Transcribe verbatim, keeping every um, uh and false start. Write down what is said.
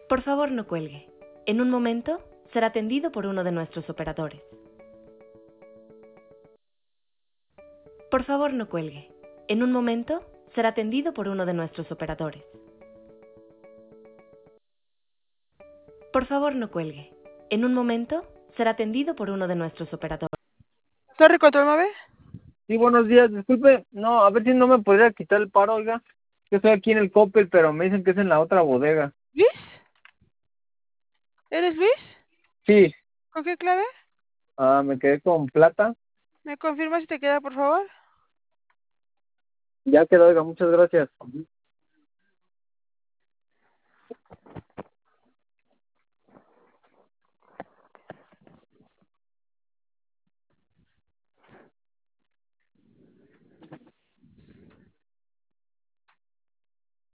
Por favor, no cuelgue. En un momento será atendido por uno de nuestros operadores. Por favor, no cuelgue. En un momento será atendido por uno de nuestros operadores. Por favor, no cuelgue. En un momento será atendido por uno de nuestros operadores. Torre Control nueve. Sí, buenos días, disculpe, no, a ver si no me podría quitar el paro, oiga, que estoy aquí en el Coppel, pero me dicen que es en la otra bodega. ¿Luis? ¿Eres Luis? Sí, ¿Con qué clave? ah, me quedé con plata, ¿Me confirmas si te queda, por favor? ya quedó, oiga, muchas gracias.